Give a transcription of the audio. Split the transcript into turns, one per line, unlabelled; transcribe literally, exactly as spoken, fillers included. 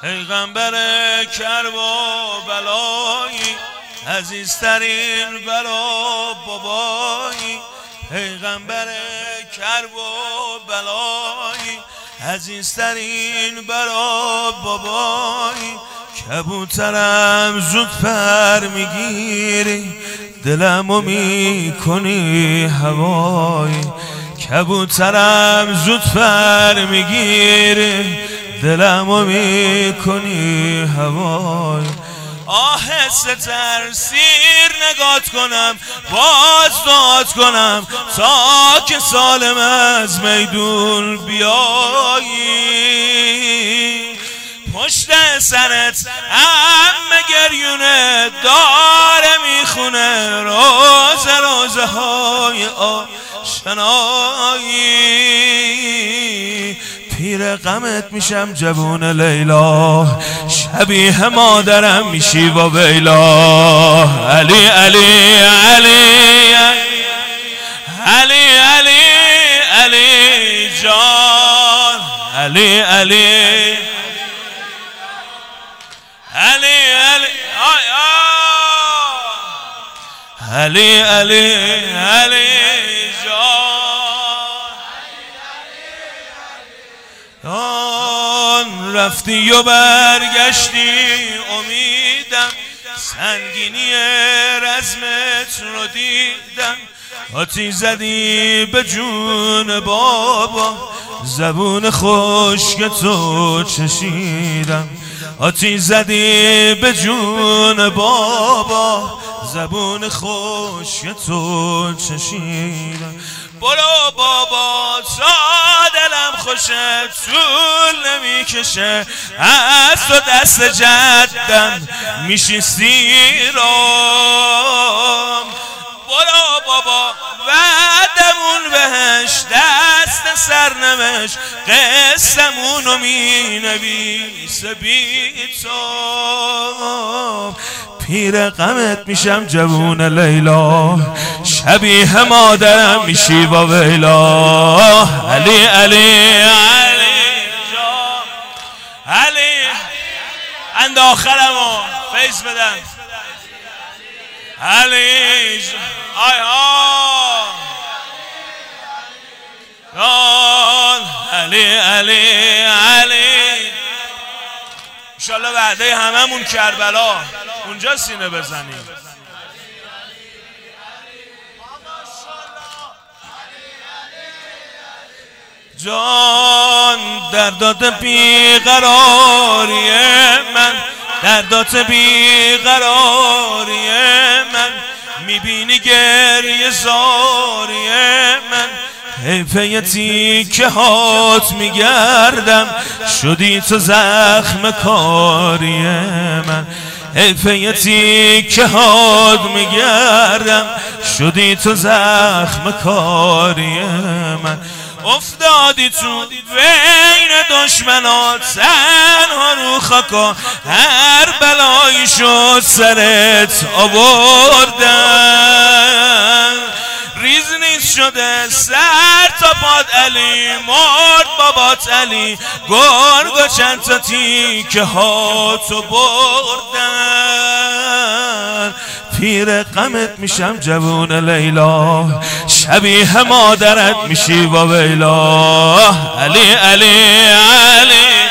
پیغمبر کرب و بلایی، عزیزترین بلا بابایی. پیغمبر کرب و بلایی، عزیزترین بلا بابایی. کبوترم زود پر میگیری، دلمو میکنی هوایی. کبوترم زود پر میگیری، دلمو میکنی هوایی. آهسته تر سیر نگات کنم، باز داد کنم تا که سالم از میدون بیایی. پشت سرت عمه گریونه داره میخونه روز روزه های آشنایی. پیر غمت میشم جوون لیلا، شبیه مادرم میشی و ویلا. علی علی علی علی علی علی جان، علی علی علی علی آی آی علی علی علی جان. رفتی و برگشتی امیدم، سنگینی رزمت رو دیدم. آتیش زدی به جون بابا، زبون خشک تو چشیدم. آتیش زدی به جون بابا، زبون خشک تو چشیدم. برو بابا تا دلم خوشه، طول نمیکشه از تو دست جدم میشی سیرام. برو بابا وعدمون بهش دست سرنوش، قصمونو می نویسه بی تو. پیر غمت میشم جوون لیلا، شبیه مادرم میشی با ویلا. علی علی علی جان، علی اند آخرمو فیض بدن. علی آی آی علی علی علی. انشالله وعده هممون کربلا اونجا سینه بزنیم. جان دردات بیقراری من، دردات بیقراری من، میبینی گریه زاری من. حیفه تیکه هات میگردم، شدی تو زخم کاری من. حیفه تیکه هات میگردم، شدی تو زخم کاری من. افتادی تو بین دشمنات تنها رو خاکا، هر بلایی شد سرت آوردن. ریز نیز شده سر تا پاد علی، مرد بابات علی، گرگ و چند تا تیکه هاتو بردن. پیر غمت میشم جوون لیلا، شبیه مادرت میشی با ویلا. علی علی علی